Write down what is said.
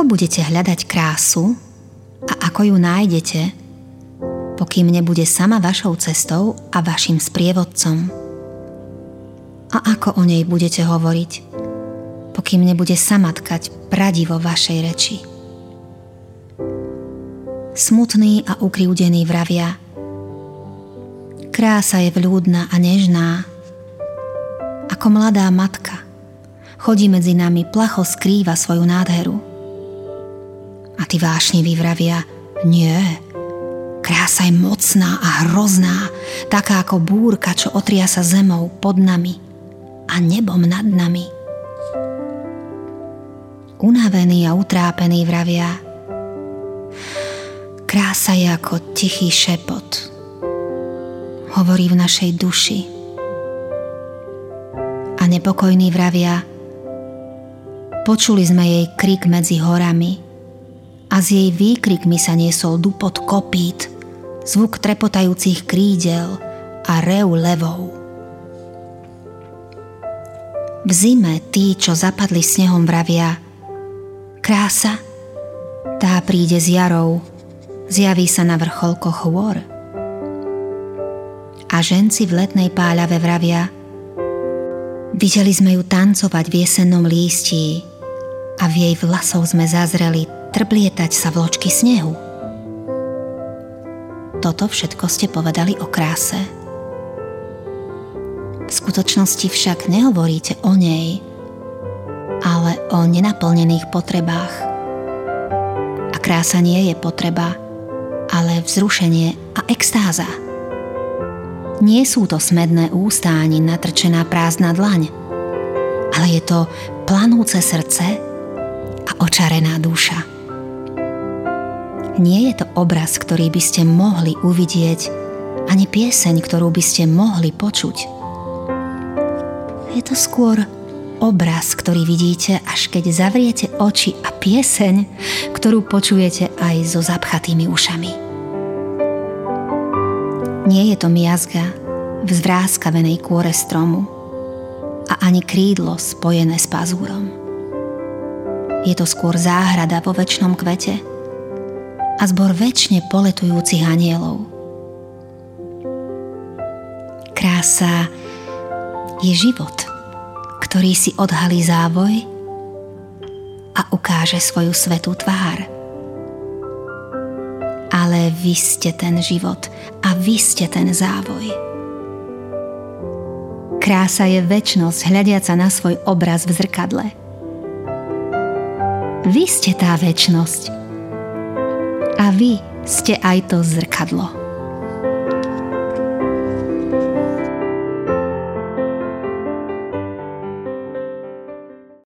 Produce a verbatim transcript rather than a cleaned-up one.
Ako budete hľadať krásu a ako ju nájdete, pokým nebude sama vašou cestou a vašim sprievodcom? A ako o nej budete hovoriť, pokým nebude sama tkať pradivo vašej reči? Smutný a ukrivdený vravia: krása je vľúdna a nežná, ako mladá matka. Chodí medzi nami, placho skrýva svoju nádheru. A tí vášniví vravia: nie, krása je mocná a hrozná, taká ako búrka, čo otriasa zemou pod nami a nebom nad nami. Unavení a utrápení vravia: krása je ako tichý šepot, hovorí v našej duši. A nepokojní vravia: počuli sme jej krik medzi horami a z jej výkrikmi sa niesol dupot kopít, zvuk trepotajúcich krídel a rev levov. V zime tí, čo zapadli snehom, vravia: krása, tá príde s jarou, zjaví sa na vrcholkoch hôr. A ženci v letnej páľave vravia: videli sme ju tancovať v jesennom lístí a v jej vlasov sme zazreli trblietať sa vločky snehu. Toto všetko ste povedali o kráse. V skutočnosti však nehovoríte o nej, ale o nenaplnených potrebách. A krása nie je potreba, ale vzrušenie a extáza. Nie sú to smedné ústá ani natrčená prázdna dlaň, ale je to planúce srdce a očarená duša. Nie je to obraz, ktorý by ste mohli uvidieť, ani pieseň, ktorú by ste mohli počuť. Je to skôr obraz, ktorý vidíte, až keď zavriete oči, a pieseň, ktorú počujete aj so zapchatými ušami. Nie je to miazga v zvráskavenej kôre stromu a ani krídlo spojené s pazúrom. Je to skôr záhrada vo večnom kvete a zbor večne poletujúcich anielov. Krása je život, ktorý si odhalí závoj a ukáže svoju svätú tvár. Ale vy ste ten život a vy ste ten závoj. Krása je večnosť hľadiaca na svoj obraz v zrkadle. Vy ste tá večnosť a vy ste aj to zrkadlo.